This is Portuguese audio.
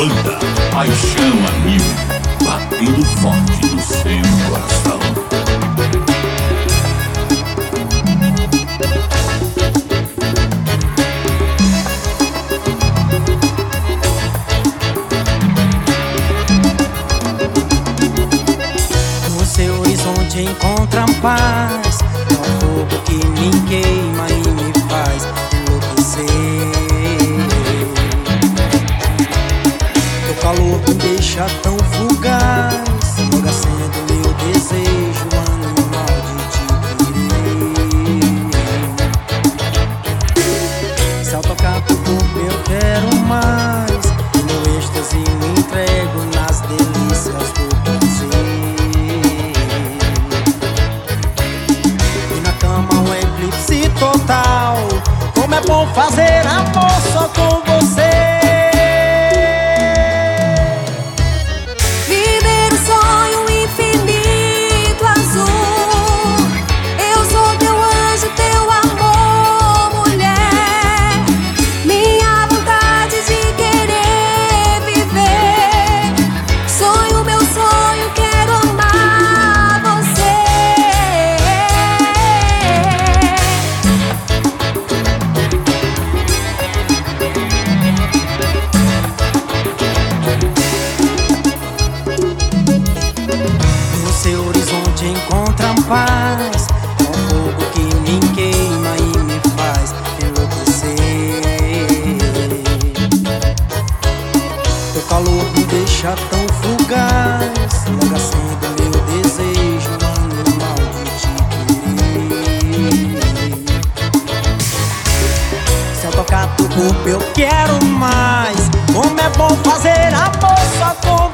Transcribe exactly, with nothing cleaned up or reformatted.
banda Paixão a Mil, batendo forte no seu coração. No seu horizonte encontra paz, é um fogo que me queima e me faz enlouquecer. Teu calor me deixa tão fugaz, enlouquecendo meu desejo animal de te querer. Se ao tocar teu corpo eu quero mais, e no êxtase me entrego nas delícias do prazer. E na cama um eclipse total, como é bom fazer amor só com você. Seu horizonte encontra paz, é um fogo que me queima e me faz enlouquecer. Teu calor me deixa tão fugaz, enlouquecendo meu desejo animal de te querer. Se eu tocar teu corpo eu quero mais, como é bom fazer amor só com